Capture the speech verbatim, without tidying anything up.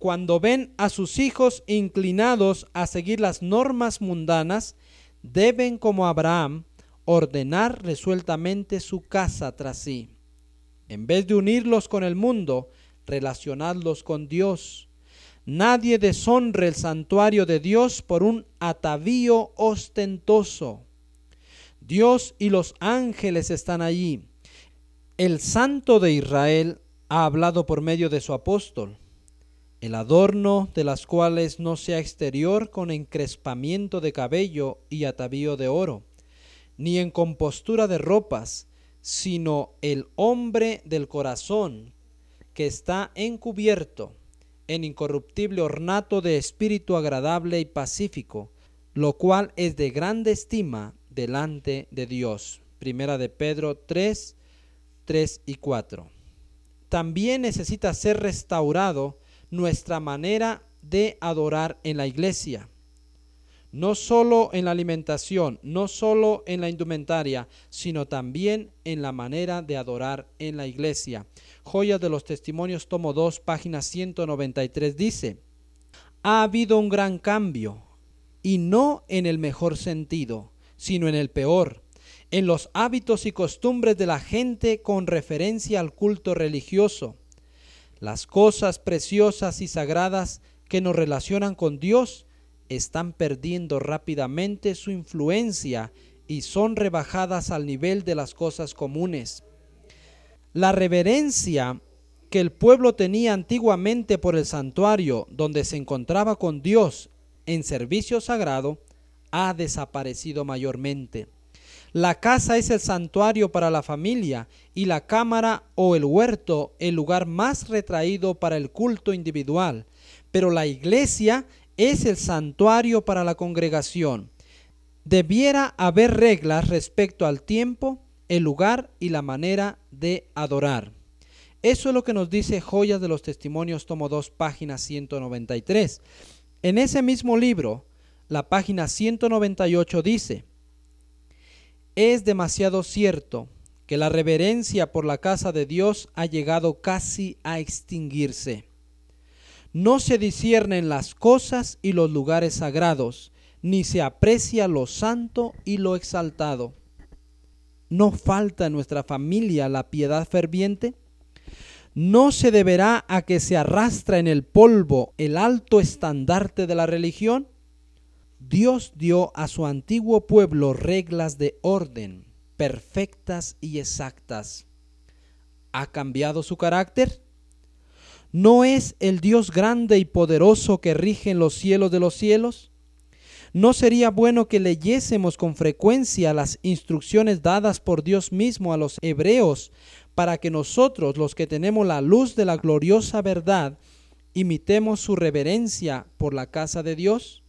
cuando ven a sus hijos inclinados a seguir las normas mundanas, deben, como Abraham, ordenar resueltamente su casa tras sí. En vez de unirlos con el mundo, relacionarlos con Dios. Nadie deshonre el santuario de Dios por un atavío ostentoso. Dios y los ángeles están allí. El Santo de Israel ha hablado por medio de su apóstol. El adorno de las cuales no sea exterior con encrespamiento de cabello y atavío de oro, ni en compostura de ropas, sino el hombre del corazón, que está encubierto en incorruptible ornato de espíritu agradable y pacífico, lo cual es de grande estima delante de Dios. Primera de Pedro tres, tres y cuatro. También necesita ser restaurado nuestra manera de adorar en la iglesia. No solo en la alimentación, no solo en la indumentaria, sino también en la manera de adorar en la iglesia. Joyas de los Testimonios, tomo dos, página ciento noventa y tres, dice: ha habido un gran cambio, y no en el mejor sentido, sino en el peor, en los hábitos y costumbres de la gente con referencia al culto religioso. Las cosas preciosas y sagradas que nos relacionan con Dios están perdiendo rápidamente su influencia y son rebajadas al nivel de las cosas comunes. La reverencia que el pueblo tenía antiguamente por el santuario donde se encontraba con Dios en servicio sagrado ha desaparecido mayormente. La casa es el santuario para la familia y la cámara o el huerto el lugar más retraído para el culto individual, pero la iglesia es el santuario para la congregación. Debiera haber reglas respecto al tiempo, el lugar y la manera de adorar. Eso es lo que nos dice Joyas de los Testimonios, tomo dos, página ciento noventa y tres. En ese mismo libro, la página ciento noventa y ocho dice: es demasiado cierto que la reverencia por la casa de Dios ha llegado casi a extinguirse. No se disciernen las cosas y los lugares sagrados, ni se aprecia lo santo y lo exaltado. ¿No falta en nuestra familia la piedad ferviente? ¿No se deberá a que se arrastra en el polvo el alto estandarte de la religión? Dios dio a su antiguo pueblo reglas de orden, perfectas y exactas. ¿Ha cambiado su carácter? ¿No es el Dios grande y poderoso que rige en los cielos de los cielos? ¿No sería bueno que leyésemos con frecuencia las instrucciones dadas por Dios mismo a los hebreos para que nosotros, los que tenemos la luz de la gloriosa verdad, imitemos su reverencia por la casa de Dios?